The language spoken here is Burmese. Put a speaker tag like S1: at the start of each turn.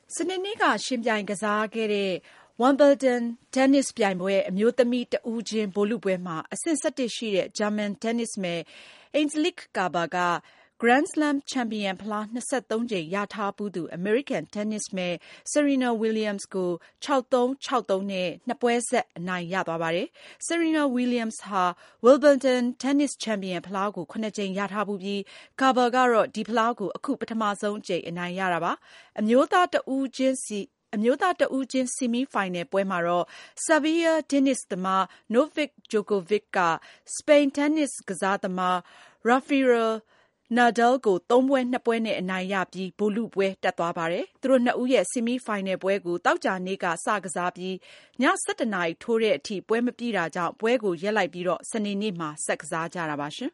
S1: စနေနေ့ကယှဉ်ပြိုင်ကစားခဲ့တဲ့ Wimbledon တင်းနစ်ပြိုင်ပွဲအမျိုးသမီးတဦးချင်းဗိုလ်လုပွဲမှာအဆင့် 11 ရှိတဲ့ ဂျာမန်တင်းနစ်မယ် Angelique Kerber က Grand Slam ချန်ပီယံဖလား 23 ကြိမ်ရထားဖူးသူ အမေရိကန်တင်းနစ်မယ် Serena Williams ကို 6-3, 6-3 နဲ့ 2 ပွဲဆက်အနိုင်ရသွားပါတယ်။ Serena Williams ဟာ Wimbledon တင်းနစ်ချန်ပီယံဖလားကို 7 ကြိမ်ရထားဖူးပြီး Kerber ကတော့ ဒီဖလားကို အခုပထမဆုံးအကြိမ်အနိုင်ရတာပါ။ အမျိုးသားတဦးချင်းဆီမီဖိုင်နယ်ပွဲမှာတော့ ဆားဘီးယားတင်းနစ်သမား Novak Djokovic က စပိန်တင်းနစ်ကစားသမား Rafael Nadal ကို 3 ပွဲ 2 ပွဲနဲ့အနိုင်ရပြီး ဗိုလ်လုပွဲတက်သွားပါတယ်။ သူတို့ 2 ဦးရဲ့ ဆီမီဖိုင်နယ်ပွဲကို သောကြာနေ့ကစကစားပြီး ည 11 နာရီထိုးတဲ့အထိပွဲမပြီးတာကြောင့် ပွဲကိုရပ်လိုက်ပြီး စနေနေ့မှာ ဆက်ကစားကြတာပါ။